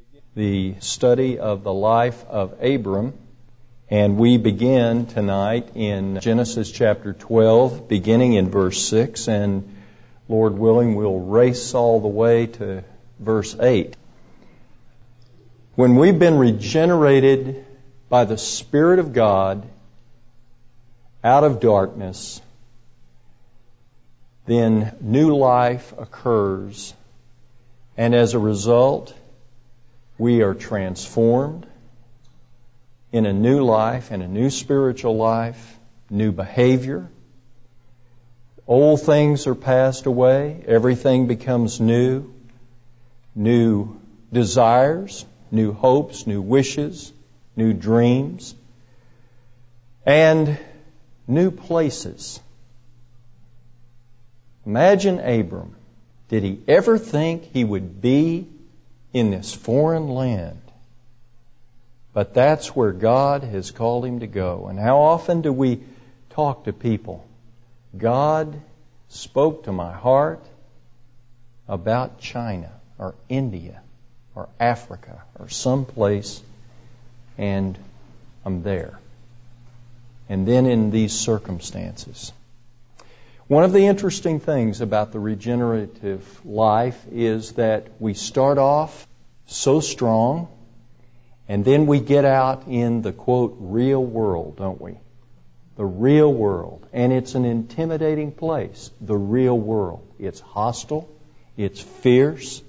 the study of the life of Abram, and we begin tonight in Genesis chapter 12, beginning in verse 6, and Lord willing, we'll race all the way to verse 8. When we've been regenerated by the Spirit of God out of darkness, then new life occurs, and as a result, we are transformed in a new life, in a new spiritual life, new behavior. Old things are passed away. Everything becomes new. New desires, new hopes, new wishes, new dreams, and new places. Imagine Abram. Did he ever think he would be in this foreign land? But that's where God has called him to go. And how often do we talk to people? God spoke to my heart about China or India or Africa or someplace, and I'm there. And then in these circumstances. One of the interesting things about the regenerative life is that we start off so strong, and then we get out in the, quote, real world, don't we? The real world. And it's an intimidating place, the real world. It's hostile. It's fierce.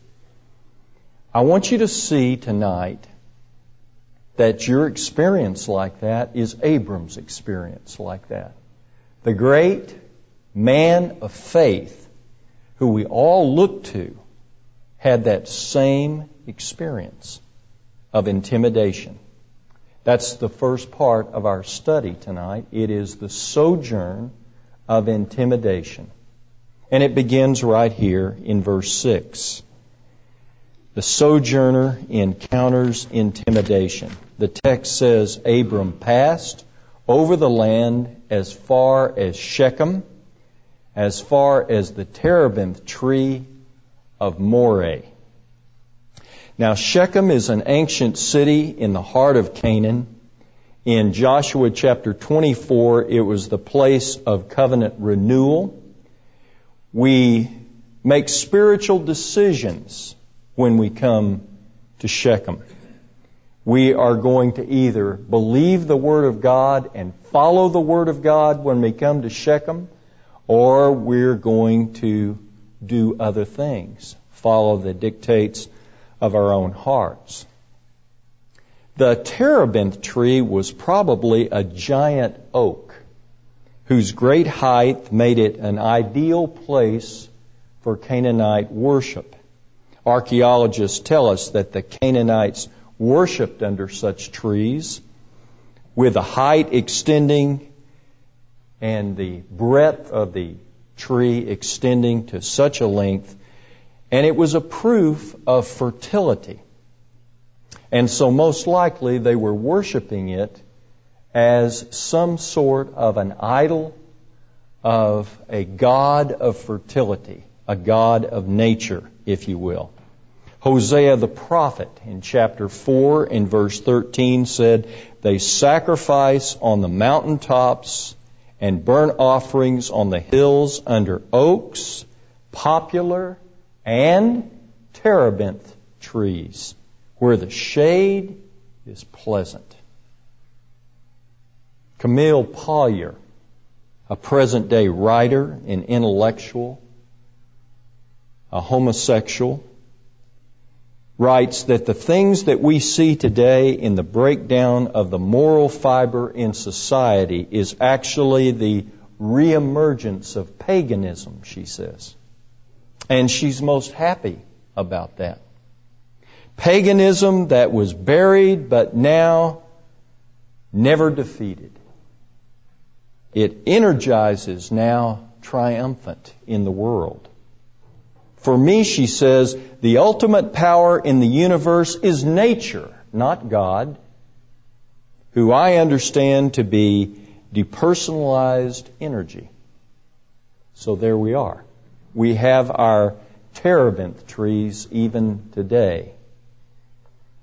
I want you to see tonight that your experience like that is Abram's experience like that. The great man of faith who we all look to had that same experience of intimidation. That's the first part of our study tonight. It is the sojourn of intimidation. And it begins right here in verse 6. The sojourner encounters intimidation. The text says, Abram passed over the land as far as Shechem, as far as the terebinth tree of Moreh. Now, Shechem is an ancient city in the heart of Canaan. In Joshua chapter 24, it was the place of covenant renewal. We make spiritual decisions when we come to Shechem. We are going to either believe the Word of God and follow the Word of God when we come to Shechem, or we're going to do other things, follow the dictates of our own hearts. The terebinth tree was probably a giant oak whose great height made it an ideal place for Canaanite worship. Archaeologists tell us that the Canaanites worshipped under such trees, with the height extending and the breadth of the tree extending to such a length, and it was a proof of fertility. And so most likely they were worshiping it as some sort of an idol of a god of fertility, a god of nature, if you will. Hosea the prophet in chapter 4 in verse 13 said, they sacrifice on the mountaintops and burnt offerings on the hills under oaks, poplar, and terebinth trees, where the shade is pleasant. Camille Paglia, a present-day writer and intellectual, a homosexual, writes that the things that we see today in the breakdown of the moral fiber in society is actually the reemergence of paganism, she says. And she's most happy about that. Paganism that was buried but now never defeated. It energizes now triumphant in the world. For me, she says, the ultimate power in the universe is nature, not God, who I understand to be depersonalized energy. So there we are. We have our terebinth trees even today.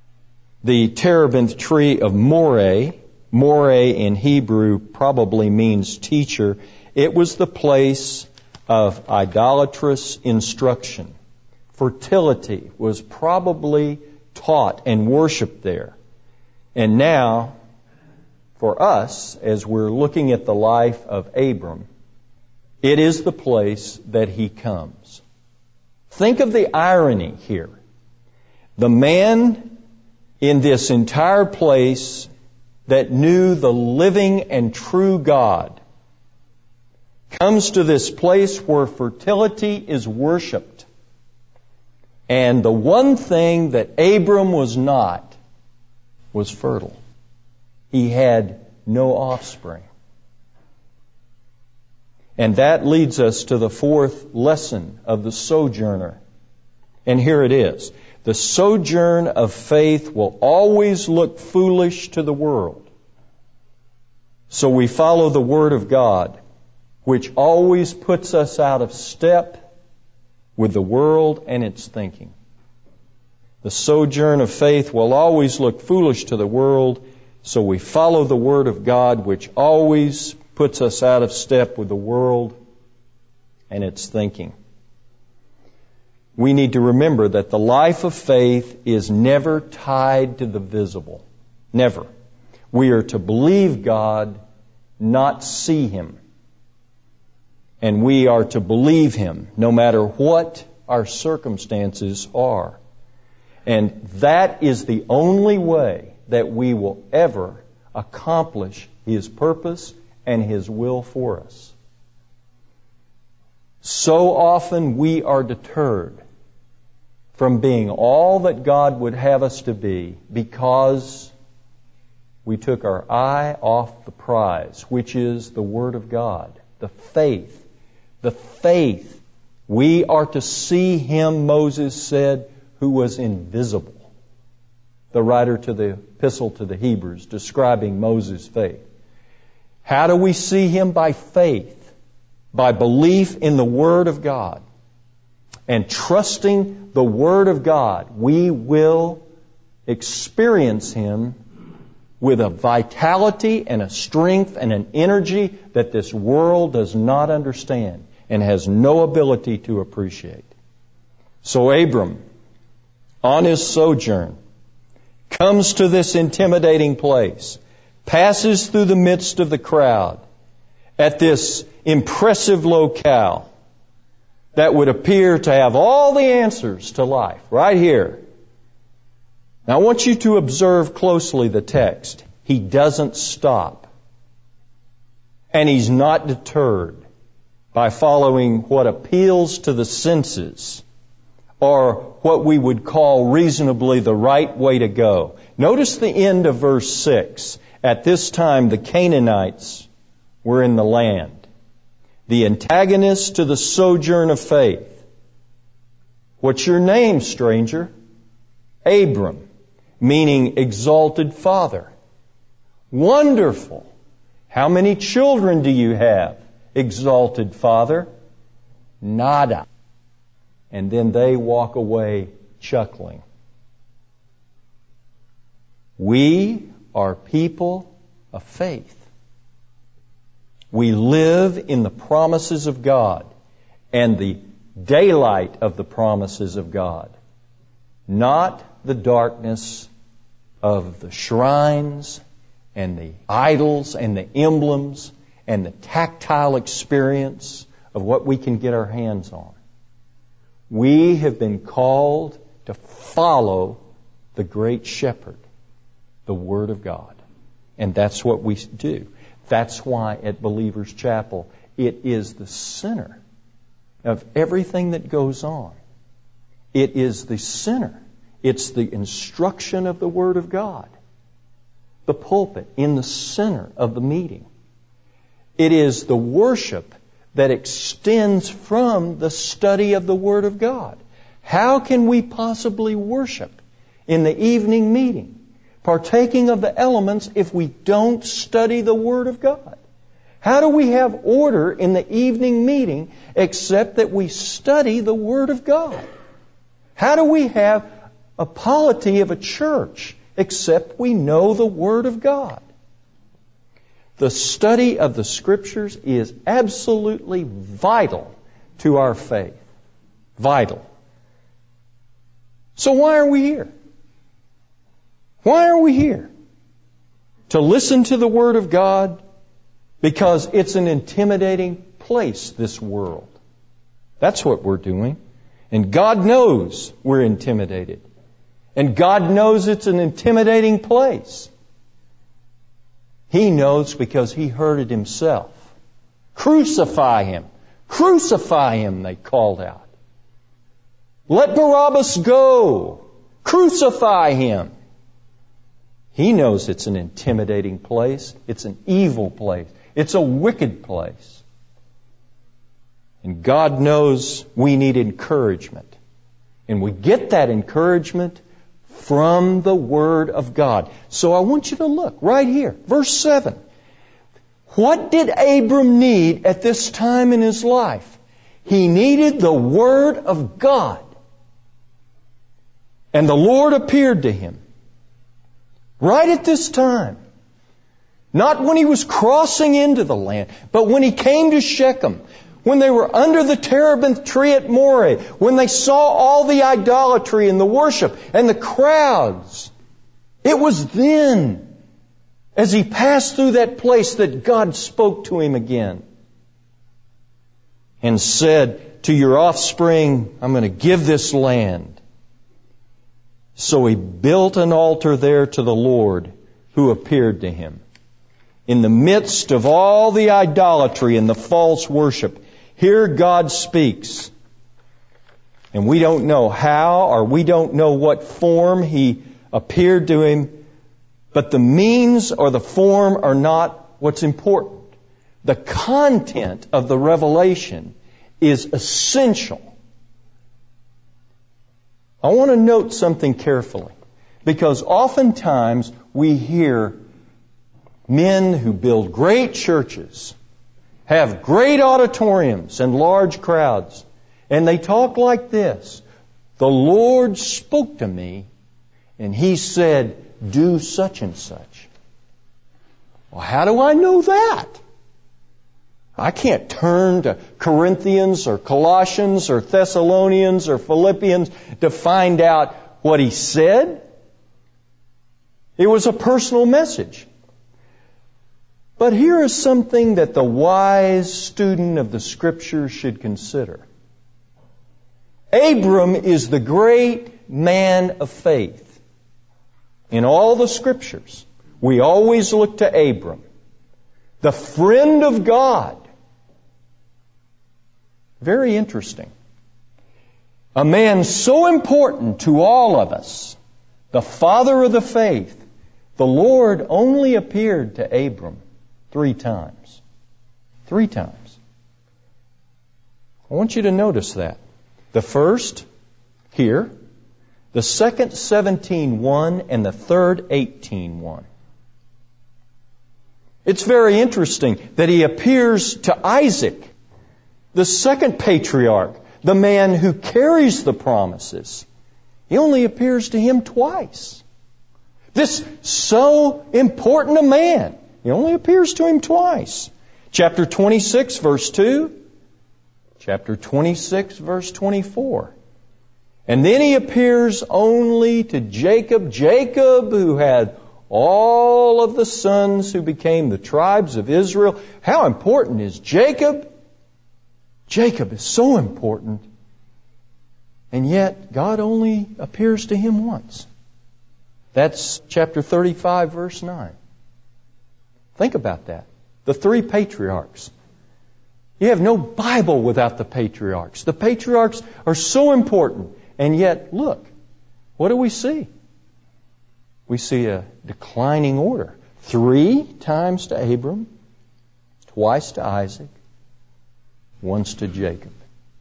the terebinth tree of Moreh. Moreh in Hebrew probably means teacher. It was the place of idolatrous instruction. Fertility was probably taught and worshiped there. And now, for us, as we're looking at the life of Abram, it is the place that he comes. Think of the irony here. The man in this entire place that knew the living and true God comes to this place where fertility is worshipped. And the one thing that Abram was not was fertile. He had no offspring. And that leads us to the fourth lesson of the sojourner. And here it is. The sojourn of faith will always look foolish to the world. So we follow the Word of God, which always puts us out of step with the world and its thinking. The sojourn of faith will always look foolish to the world, so we follow the Word of God, which always puts us out of step with the world and its thinking. We need to remember that the life of faith is never tied to the visible. Never. We are to believe God, not see Him. And we are to believe Him no matter what our circumstances are. And that is the only way that we will ever accomplish His purpose and His will for us. So often we are deterred from being all that God would have us to be because we took our eye off the prize, which is the Word of God, the faith. The faith. We are to see Him, Moses said, who was invisible. The writer to the epistle to the Hebrews describing Moses' faith. How do we see Him? By faith, by belief in the Word of God. And trusting the Word of God, we will experience Him with a vitality and a strength and an energy that this world does not understand and has no ability to appreciate. So Abram, on his sojourn, comes to this intimidating place, passes through the midst of the crowd at this impressive locale that would appear to have all the answers to life right here. Now I want you to observe closely the text. He doesn't stop. And he's not deterred by following what appeals to the senses or what we would call reasonably the right way to go. Notice the end of verse 6. At this time the Canaanites were in the land. The antagonist to the sojourn of faith. What's your name, stranger? Abram, meaning exalted father. Wonderful. How many children do you have, exalted father? Nada. And then they walk away chuckling. We are people of faith. We live in the promises of God and the daylight of the promises of God, not the darkness of the shrines and the idols and the emblems and the tactile experience of what we can get our hands on. We have been called to follow the great shepherd, the Word of God. And that's what we do. That's why at Believers Chapel, it is the center of everything that goes on. It is the center. It's the instruction of the Word of God. The pulpit in the center of the meeting. It is the worship that extends from the study of the Word of God. How can we possibly worship in the evening meeting, partaking of the elements, if we don't study the Word of God? How do we have order in the evening meeting except that we study the Word of God? How do we have a polity of a church except we know the Word of God. The study of the Scriptures is absolutely vital to our faith. Vital. So why are we here? Why are we here? To listen to the Word of God? Because it's an intimidating place, this world. That's what we're doing. And God knows we're intimidated. And God knows it's an intimidating place. He knows because He heard it Himself. Crucify Him. Crucify Him, they called out. Let Barabbas go. Crucify Him. He knows it's an intimidating place. It's an evil place. It's a wicked place. And God knows we need encouragement. And we get that encouragement from the Word of God. So I want you to look right here. Verse 7. What did Abram need at this time in his life? He needed the Word of God. And the Lord appeared to him. Right at this time. Not when he was crossing into the land, but when he came to Shechem. When they were under the terebinth tree at Moreh. When they saw all the idolatry and the worship and the crowds. It was then, as he passed through that place, that God spoke to him again. And said, to your offspring, I'm going to give this land. So he built an altar there to the Lord who appeared to him. In the midst of all the idolatry and the false worship, here God speaks. And we don't know how, or we don't know what form He appeared to him, but the means or the form are not what's important. The content of the revelation is essential. I want to note something carefully, because oftentimes we hear men who build great churches, have great auditoriums and large crowds, and they talk like this. The Lord spoke to me, and He said, do such and such. Well, how do I know that? I can't turn to Corinthians or Colossians or Thessalonians or Philippians to find out what He said. It was a personal message. But here is something that the wise student of the Scriptures should consider. Abram is the great man of faith. In all the Scriptures, we always look to Abram, the friend of God. Very interesting. A man so important to all of us, the father of the faith. The Lord only appeared to Abram 3 times. 3 times. I want you to notice that. The first, here. The second, 17:1, and the third, 18:1. It's very interesting that He appears to Isaac, the second patriarch, the man who carries the promises. He only appears to him twice. This so important a man, He only appears to him twice. Chapter 26, verse 2. Chapter 26, verse 24. And then He appears only to Jacob. Jacob, who had all of the sons who became the tribes of Israel. How important is Jacob? Jacob is so important. And yet, God only appears to him once. That's chapter 35, verse 9. Think about that. The 3 patriarchs. You have no Bible without the patriarchs. The patriarchs are so important. And yet, look, what do we see? We see a declining order. 3 times to Abram, twice to Isaac, once to Jacob.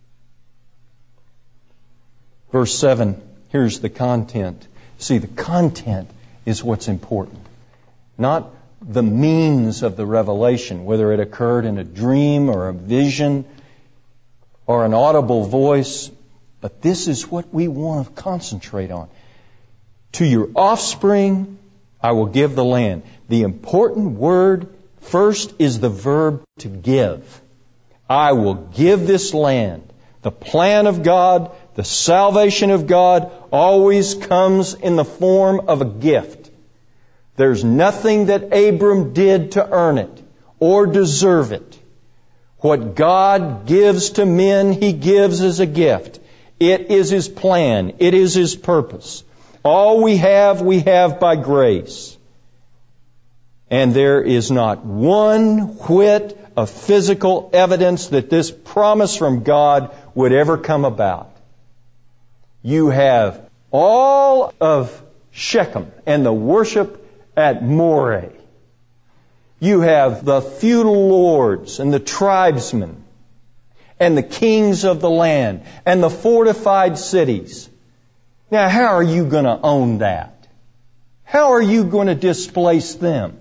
Verse 7, here's the content. See, the content is what's important. Not the means of the revelation, whether it occurred in a dream or a vision or an audible voice. But this is what we want to concentrate on. To your offspring I will give the land. The important word first is the verb to give. I will give this land. The plan of God, the salvation of God, always comes in the form of a gift. There's nothing that Abram did to earn it or deserve it. What God gives to men, He gives as a gift. It is His plan. It is His purpose. All we have by grace. And there is not one whit of physical evidence that this promise from God would ever come about. You have all of Shechem and the worship at Moreh. You have the feudal lords and the tribesmen and the kings of the land and the fortified cities. Now, how are you going to own that? How are you going to displace them?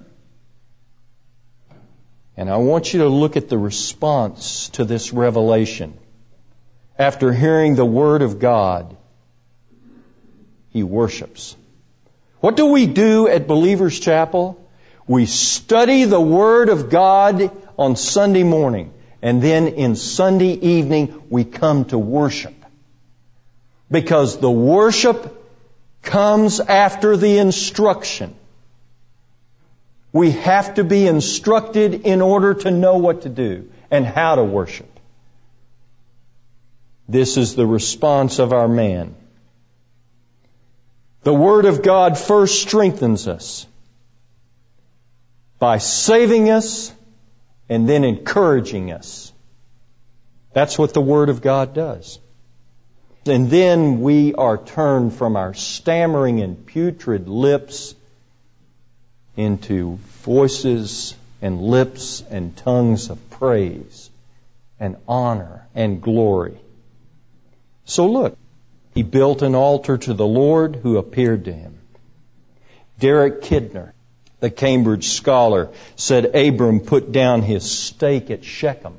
And I want you to look at the response to this revelation. After hearing the Word of God, he worships. What do we do at Believers Chapel? We study the Word of God on Sunday morning, and then in Sunday evening we come to worship. Because the worship comes after the instruction. We have to be instructed in order to know what to do and how to worship. This is the response of our man. The Word of God first strengthens us by saving us and then encouraging us. That's what the Word of God does. And then we are turned from our stammering and putrid lips into voices and lips and tongues of praise and honor and glory. So look, he built an altar to the Lord who appeared to him. Derek Kidner, the Cambridge scholar, said Abram put down his stake at Shechem.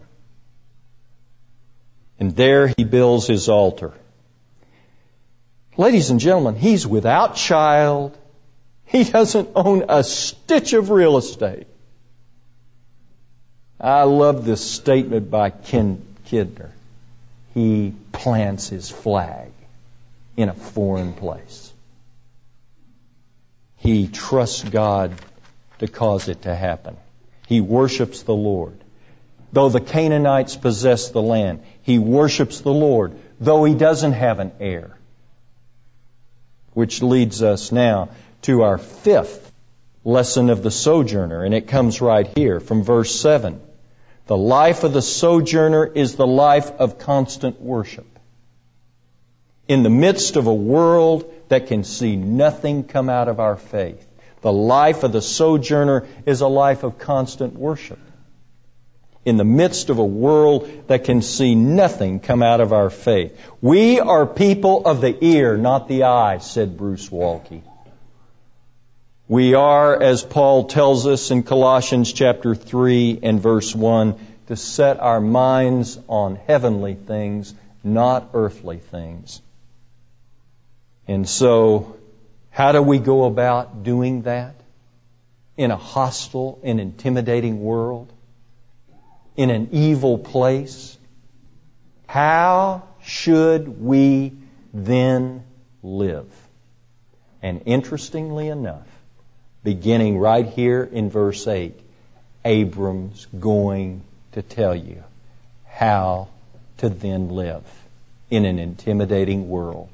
And there he builds his altar. Ladies and gentlemen, he's without child. He doesn't own a stitch of real estate. I love this statement by Ken Kidner. He plants his flag in a foreign place. He trusts God to cause it to happen. He worships the Lord. Though the Canaanites possess the land, he worships the Lord, though he doesn't have an heir. Which leads us now to our fifth lesson of the sojourner, and it comes right here from verse 7. The life of the sojourner is the life of constant worship. In the midst of a world that can see nothing come out of our faith, the life of the sojourner is a life of constant worship. In the midst of a world that can see nothing come out of our faith. We are people of the ear, not the eye, said Bruce Waltke. We are, as Paul tells us in Colossians chapter 3 and verse 1, to set our minds on heavenly things, not earthly things. And so, how do we go about doing that in a hostile and intimidating world? In an evil place? How should we then live? And interestingly enough, beginning right here in verse 8, Abram's going to tell you how to then live in an intimidating world.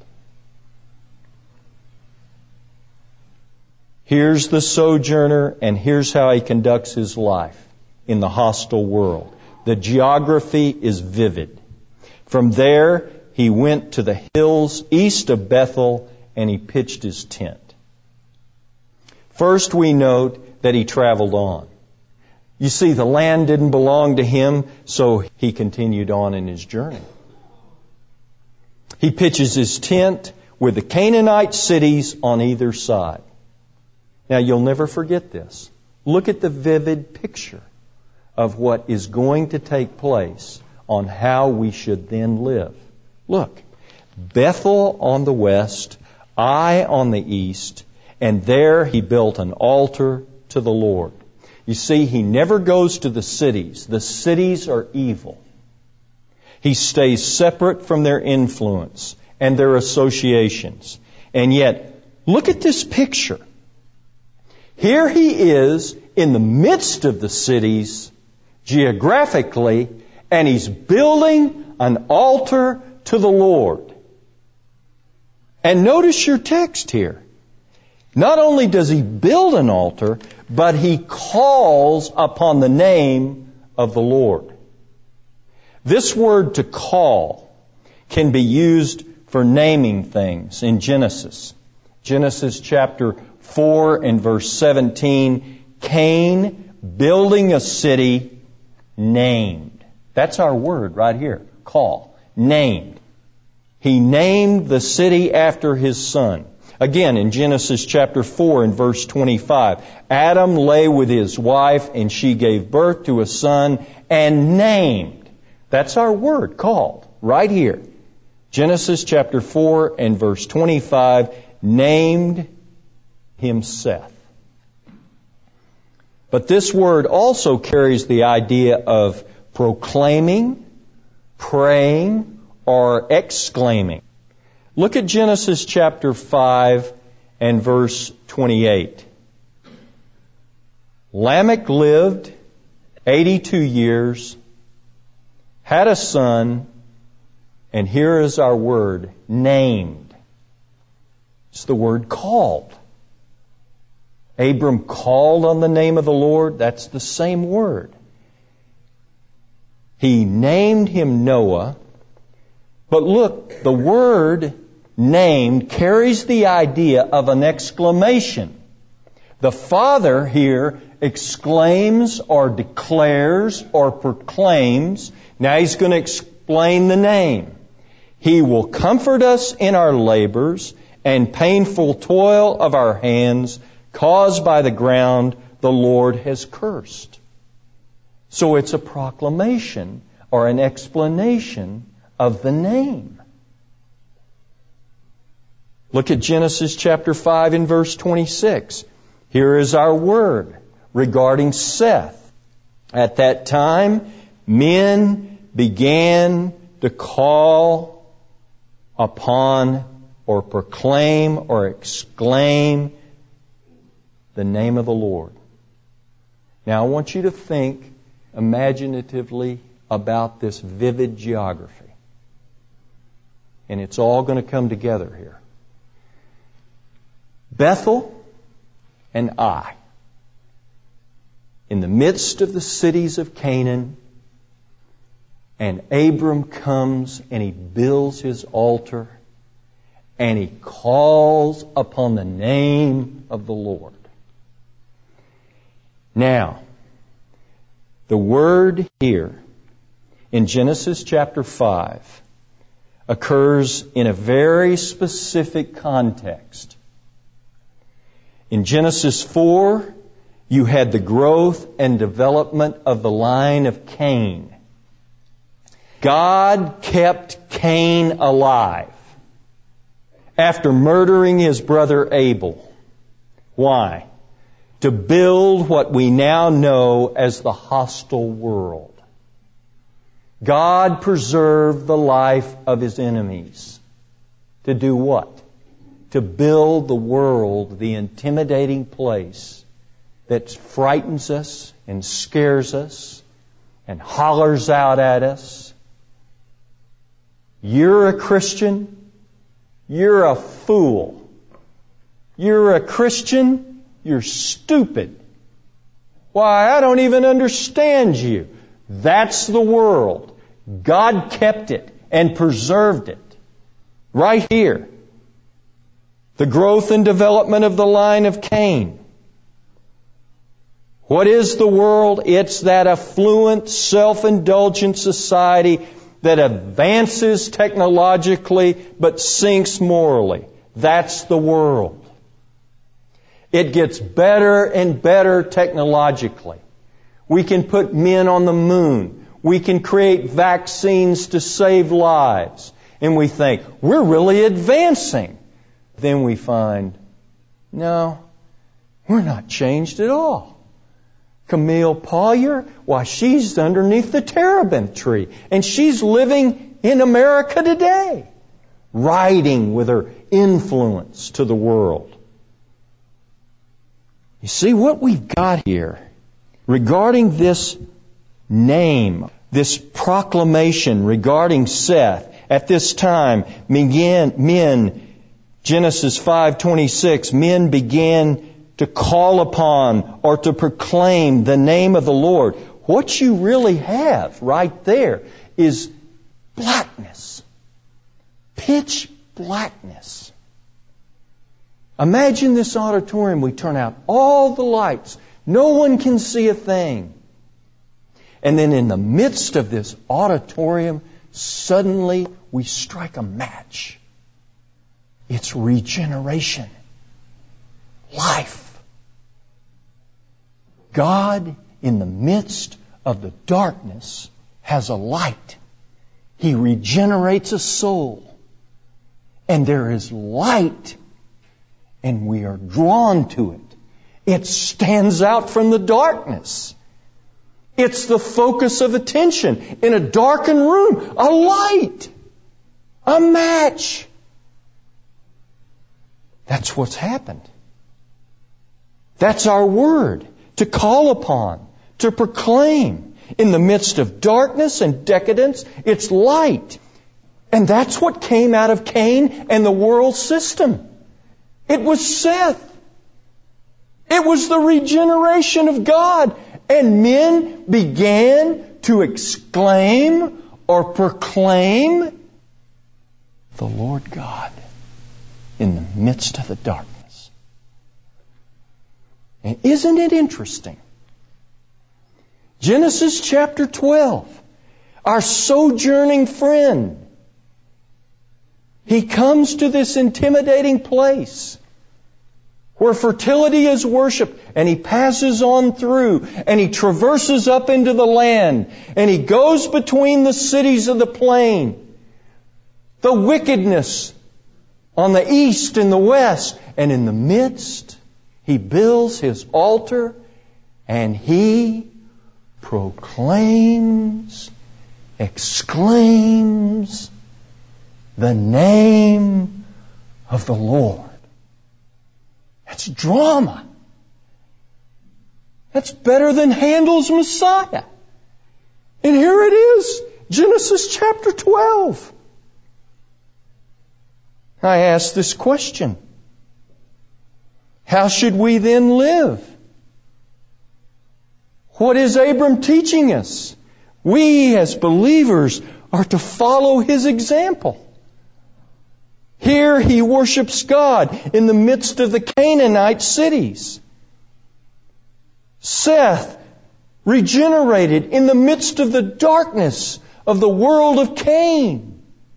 Here's the sojourner, and here's how he conducts his life in the hostile world. The geography is vivid. From there, he went to the hills east of Bethel, and he pitched his tent. First, we note that he traveled on. You see, the land didn't belong to him, so he continued on in his journey. He pitches his tent with the Canaanite cities on either side. Now, you'll never forget this. Look at the vivid picture of what is going to take place on how we should then live. Look, Bethel on the west, Ai on the east, and there he built an altar to the Lord. You see, he never goes to the cities. The cities are evil. He stays separate from their influence and their associations. And yet, look at this picture. Here he is in the midst of the cities, geographically, and he's building an altar to the Lord. And notice your text here. Not only does he build an altar, but he calls upon the name of the Lord. This word to call can be used for naming things in Genesis. Genesis chapter 4 and verse 17, Cain building a city named. That's our word right here, call, named. He named the city after his son. Again, in Genesis chapter 4 and verse 25, Adam lay with his wife and she gave birth to a son and named. That's our word, called, right here. Genesis chapter 4 and verse 25, named him Seth. But this word also carries the idea of proclaiming, praying, or exclaiming. Look at Genesis chapter 5 and verse 28. Lamech lived 82 years, had a son, and here is our word, named. It's the word called. Abram called on the name of the Lord. That's the same word. He named him Noah. But look, the word named carries the idea of an exclamation. The Father here exclaims or declares or proclaims. Now he's going to explain the name. He will comfort us in our labors and painful toil of our hands caused by the ground the Lord has cursed. So it's a proclamation or an explanation of the name. Look at Genesis chapter 5 and verse 26. Here is our word regarding Seth. At that time, men began to call upon or proclaim or exclaim the name of the Lord. Now I want you to think imaginatively about this vivid geography. And it's all going to come together here. Bethel and Ai, in the midst of the cities of Canaan, and Abram comes and he builds his altar and he calls upon the name of the Lord. Now, the word here in Genesis chapter 5 occurs in a very specific context. In Genesis 4, you had the growth and development of the line of Cain. God kept Cain alive after murdering his brother Abel. Why? To build what we now know as the hostile world. God preserved the life of his enemies. To do what? To build the world, the intimidating place that frightens us and scares us and hollers out at us. You're a Christian, you're a fool. You're a Christian, you're stupid. Why, I don't even understand you. That's the world. God kept it and preserved it. Right here. The growth and development of the line of Cain. What is the world? It's that affluent, self-indulgent society that advances technologically but sinks morally. That's the world. It gets better and better technologically. We can put men on the moon. We can create vaccines to save lives. And we think, we're really advancing. then we find, no, we're not changed at all. Camille Pawlier, why, she's underneath the terebinth tree, and she's living in America today, writing with her influence to the world. You see, what we've got here regarding this name, this proclamation regarding Seth, at this time, Genesis 5:26, men began to call upon or to proclaim the name of the Lord. What you really have right there is blackness. Pitch blackness. Imagine this auditorium. We turn out all the lights. No one can see a thing. And then in the midst of this auditorium, suddenly we strike a match. It's regeneration. Life. God, in the midst of the darkness, has a light. He regenerates a soul. And there is light. And we are drawn to it. It stands out from the darkness. It's the focus of attention. In a darkened room, a light. A match. That's what's happened. That's our word. To call upon. To proclaim. In the midst of darkness and decadence, it's light. And that's what came out of Cain and the world system. It was Seth. It was the regeneration of God. And men began to exclaim or proclaim the Lord God in the midst of the darkness. And isn't it interesting? Genesis chapter 12, our sojourning friend, he comes to this intimidating place where fertility is worshipped, and he passes on through, and he traverses up into the land, and he goes between the cities of the plain, the wickedness on the east and the west, and in the midst, he builds his altar, and he proclaims, exclaims the name of the Lord. That's drama. That's better than Handel's Messiah. And here it is, Genesis chapter 12. I ask this question. How should we then live? What is Abram teaching us? We as believers are to follow his example. Here he worships God in the midst of the Canaanite cities. Seth regenerated in the midst of the darkness of the world of Cain.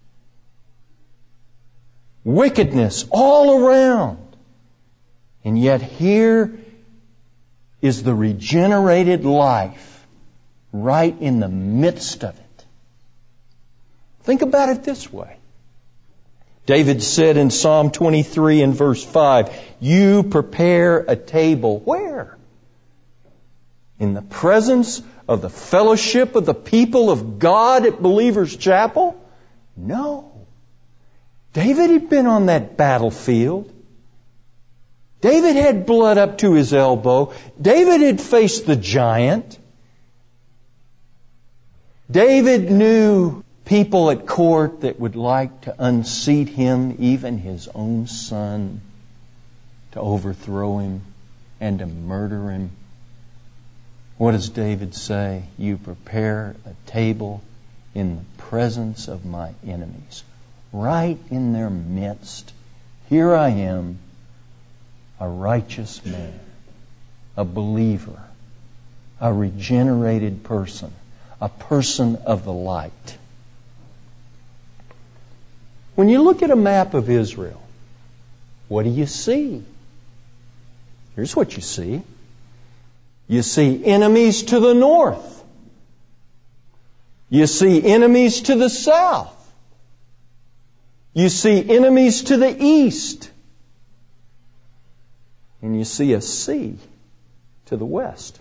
Wickedness all around. And yet here is the regenerated life right in the midst of it. Think about it this way. David said in Psalm 23 and verse 5, you prepare a table. Where? In the presence of the fellowship of the people of God at Believers Chapel? No. David had been on that battlefield. David had blood up to his elbow. David had faced the giant. David knew people at court that would like to unseat him, even his own son, to overthrow him and to murder him. What does David say? You prepare a table in the presence of my enemies. Right in their midst. Here I am, a righteous man, a believer, a regenerated person, a person of the light. When you look at a map of Israel, what do you see? Here's what you see. You see enemies to the north. You see enemies to the south. You see enemies to the east. and you see a sea to the west.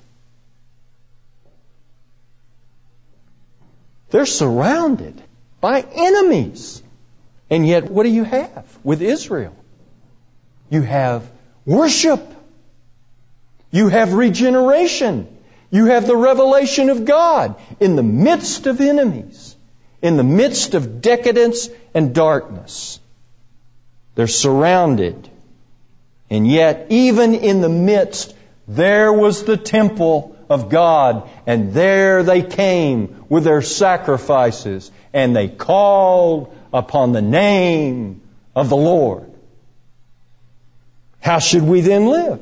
They're surrounded by enemies. And yet, what do you have with Israel? You have worship. You have regeneration. You have the revelation of God in the midst of enemies, in the midst of decadence and darkness. They're surrounded. And yet, even in the midst, there was the temple of God, and there they came with their sacrifices, and they called upon the name of the Lord. How should we then live?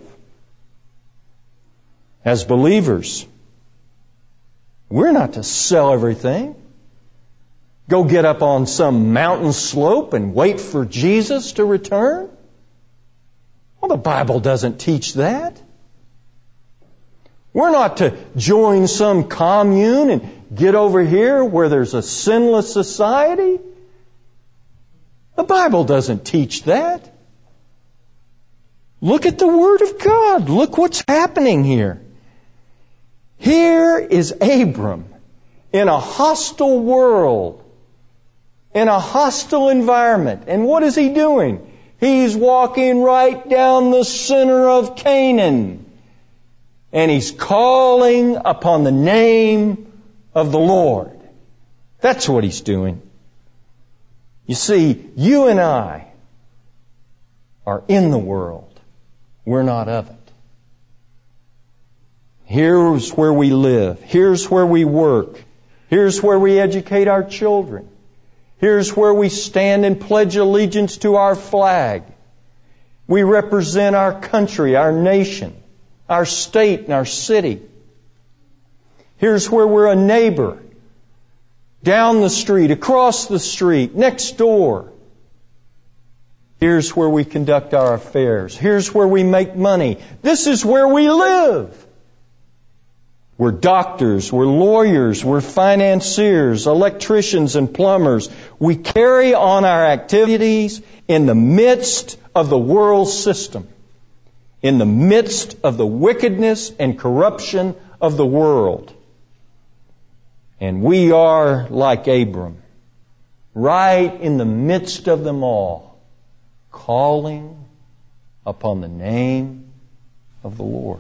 As believers, we're not to sell everything, go get up on some mountain slope and wait for Jesus to return. Well, the Bible doesn't teach that. We're not to join some commune and get over here where there's a sinless society. The Bible doesn't teach that. Look at the Word of God. Look what's happening here. Here is Abram in a hostile world, in a hostile environment. And what is he doing? He's walking right down the center of Canaan. And he's calling upon the name of the Lord. That's what he's doing. You see, you and I are in the world. We're not of it. Here's where we live. Here's where we work. Here's where we educate our children. Here's where we stand and pledge allegiance to our flag. We represent our country, our nation, our state, and our city. Here's where we're a neighbor. Down the street, across the street, next door. Here's where we conduct our affairs. Here's where we make money. This is where we live. We're doctors, we're lawyers, we're financiers, electricians and plumbers. We carry on our activities in the midst of the world system, in the midst of the wickedness and corruption of the world. And we are like Abram, right in the midst of them all, calling upon the name of the Lord.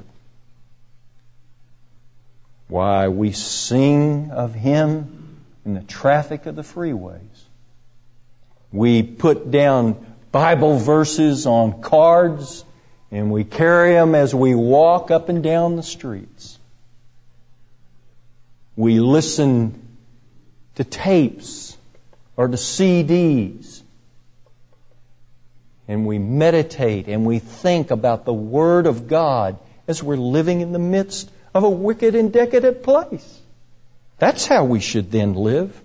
Why, we sing of Him in the traffic of the freeways. We put down Bible verses on cards and we carry them as we walk up and down the streets. We listen to tapes or to CDs. And we meditate and we think about the Word of God as we're living in the midst of a wicked and decadent place. That's how we should then live.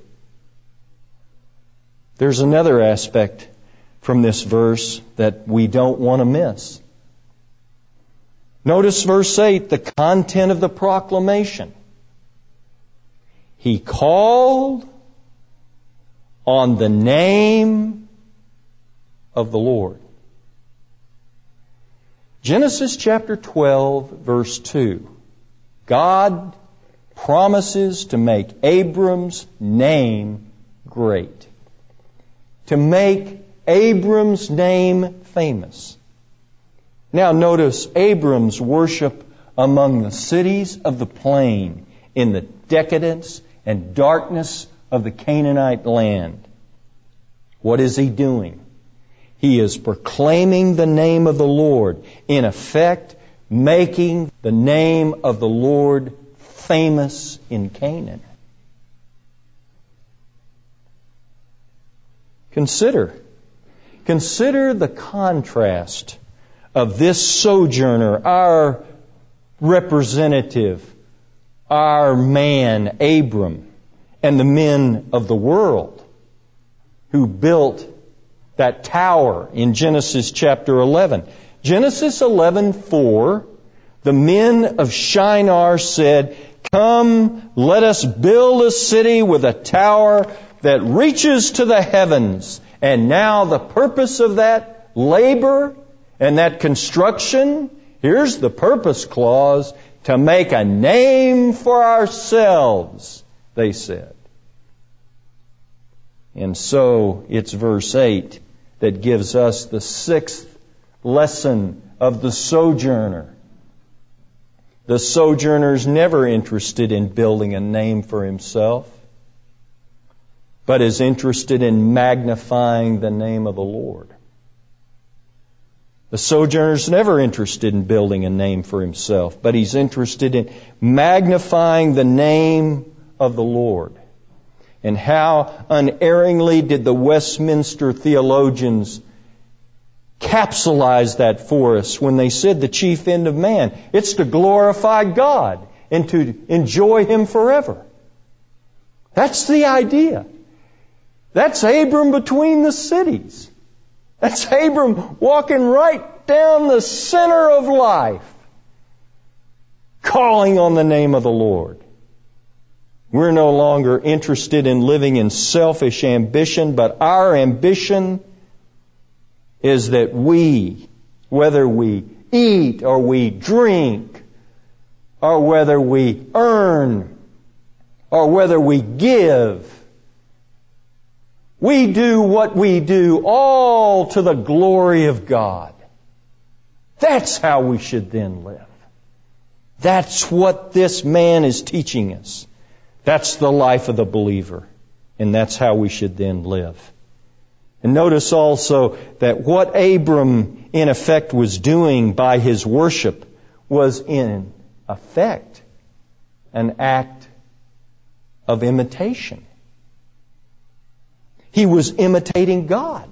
There's another aspect from this verse that we don't want to miss. Notice verse 8, the content of the proclamation. He called on the name of the Lord. Genesis chapter 12, verse 2. God promises to make Abram's name great. To make Abram's name famous. Now notice Abram's worship among the cities of the plain in the decadence and darkness of the Canaanite land. What is he doing? He is proclaiming the name of the Lord. In effect, making the name of the Lord famous in Canaan. Consider the contrast of this sojourner, our representative, our man, Abram, and the men of the world who built that tower in Genesis chapter 11. Genesis 11:4, the men of Shinar said, "Come, let us build a city with a tower that reaches to the heavens." And now the purpose of that labor and that construction Here's the purpose clause: to make a name for ourselves, they said. And so it's verse 8 that gives us the sixth lesson of the sojourner. The sojourner's never interested in building a name for himself, but is interested in magnifying the name of the Lord. The sojourner's never interested in building a name for himself, but he's interested in magnifying the name of the Lord. And how unerringly did the Westminster theologians capsulize that for us when they said the chief end of man, it's to glorify God and to enjoy Him forever. That's the idea. That's Abram between the cities. That's Abram walking right down the center of life, calling on the name of the Lord. We're no longer interested in living in selfish ambition, but our ambition is that we, whether we eat or we drink, or whether we earn, or whether we give, we do what we do all to the glory of God. That's how we should then live. That's what this man is teaching us. That's the life of the believer. And that's how we should then live. And notice also that what Abram in effect was doing by his worship was in effect an act of imitation. He was imitating God.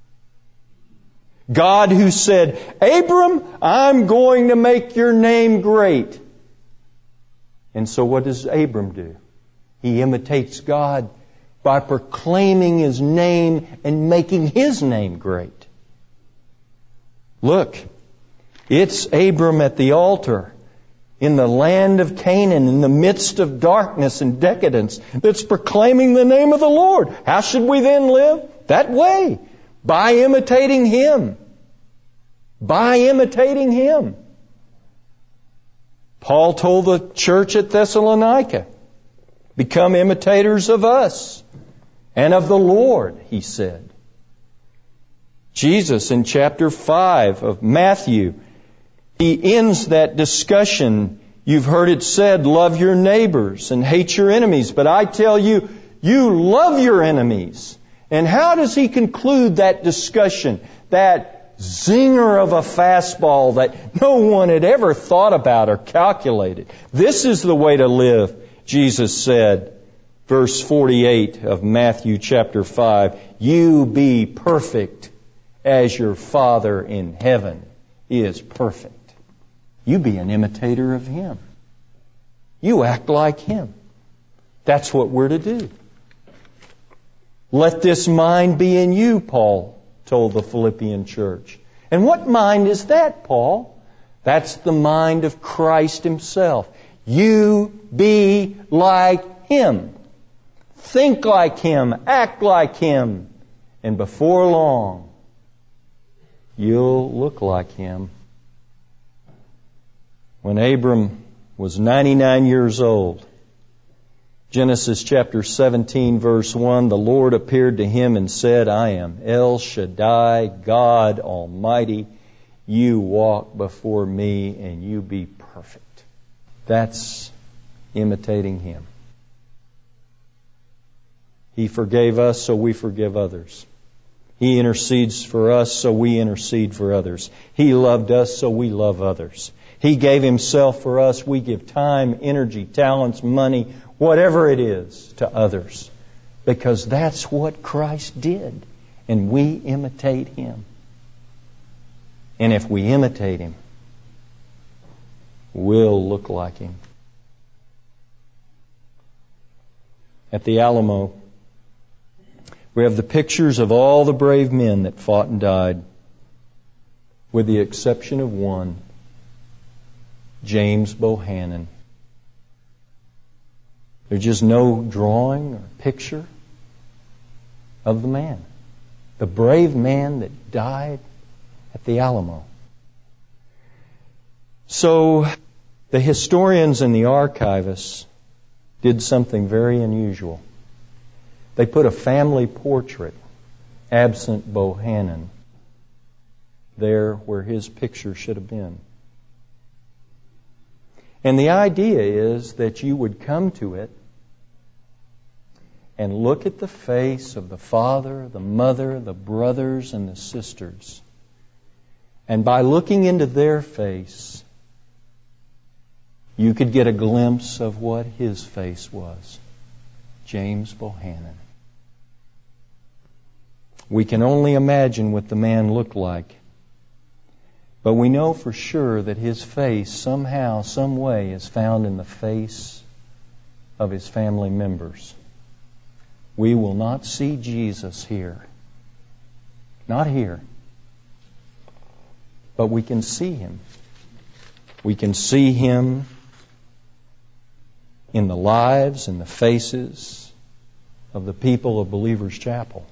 God who said, Abram, I'm going to make your name great. And so what does Abram do? He imitates God by proclaiming His name and making His name great. Look, it's Abram at the altar in the land of Canaan, in the midst of darkness and decadence, that's proclaiming the name of the Lord. How should we then live? That way. By imitating Him. By imitating Him. Paul told the church at Thessalonica, become imitators of us and of the Lord, he said. Jesus in chapter 5 of Matthew, He ends that discussion. You've heard it said, love your neighbors and hate your enemies. But I tell you, you love your enemies. And how does He conclude that discussion? That zinger of a fastball that no one had ever thought about or calculated. This is the way to live, Jesus said. Verse 48 of Matthew chapter 5, you be perfect as your Father in heaven is perfect. You be an imitator of Him. You act like Him. That's what we're to do. Let this mind be in you, Paul told the Philippian church. And what mind is that, Paul? That's the mind of Christ Himself. You be like Him. Think like Him. Act like Him. And before long, you'll look like Him. When Abram was 99 years old, Genesis chapter 17 verse 1, the Lord appeared to him and said, I am El Shaddai, God Almighty. You walk before me and you be perfect. That's imitating Him. He forgave us, so we forgive others. He intercedes for us, so we intercede for others. He loved us, so we love others. He gave Himself for us. We give time, energy, talents, money, whatever it is, to others. Because that's what Christ did. And we imitate Him. And if we imitate Him, we'll look like Him. At the Alamo, we have the pictures of all the brave men that fought and died, with the exception of one, James Bohannon. There's just no drawing or picture of the man. The brave man that died at the Alamo. So the historians and the archivists did something very unusual. They put a family portrait, absent Bohannon, there where his picture should have been. And the idea is that you would come to it and look at the face of the father, the mother, the brothers, and the sisters. And by looking into their face, you could get a glimpse of what his face was. James Bohannon. We can only imagine what the man looked like. But we know for sure that his face somehow, some way, is found in the face of his family members. We will not see Jesus here. Not here. But we can see Him. We can see Him in the lives and the faces of the people of Believers Chapel.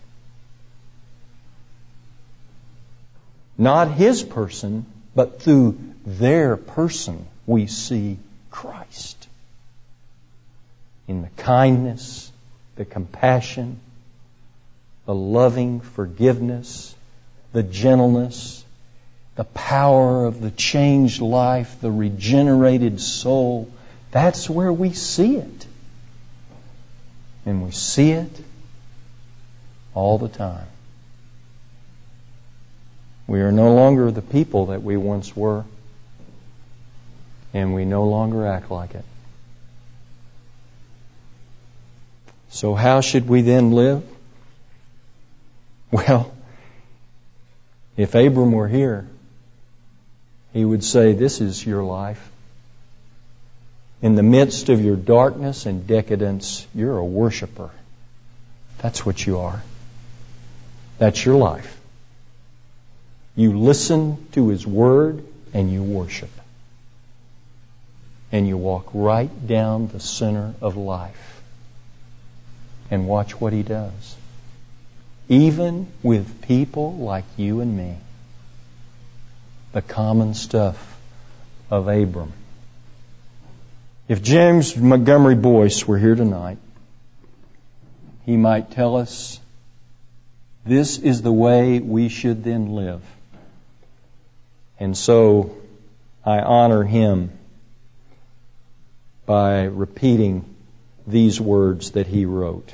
Not His person, but through their person we see Christ. In the kindness, the compassion, the loving forgiveness, the gentleness, the power of the changed life, the regenerated soul. That's where we see it. And we see it all the time. We are no longer the people that we once were, and we no longer act like it. So how should we then live? Well, if Abram were here, he would say, this is your life. In the midst of your darkness and decadence, you're a worshiper. That's what you are. That's your life. You listen to His Word and you worship. And you walk right down the center of life. And watch what He does. Even with people like you and me. The common stuff of Abram. If James Montgomery Boyce were here tonight, he might tell us, this is the way we should then live. And so I honor him by repeating these words that he wrote.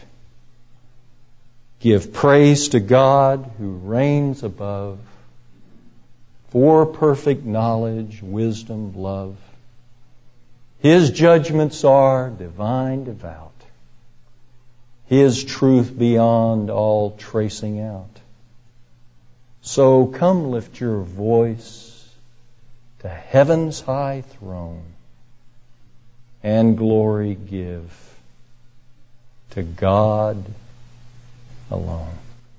Give praise to God who reigns above, for perfect knowledge, wisdom, love. His judgments are divine, devout. His truth beyond all tracing out. So come lift your voice to heaven's high throne and glory give to God alone.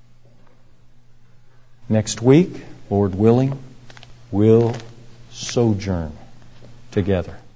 Next week, Lord willing, we'll sojourn together.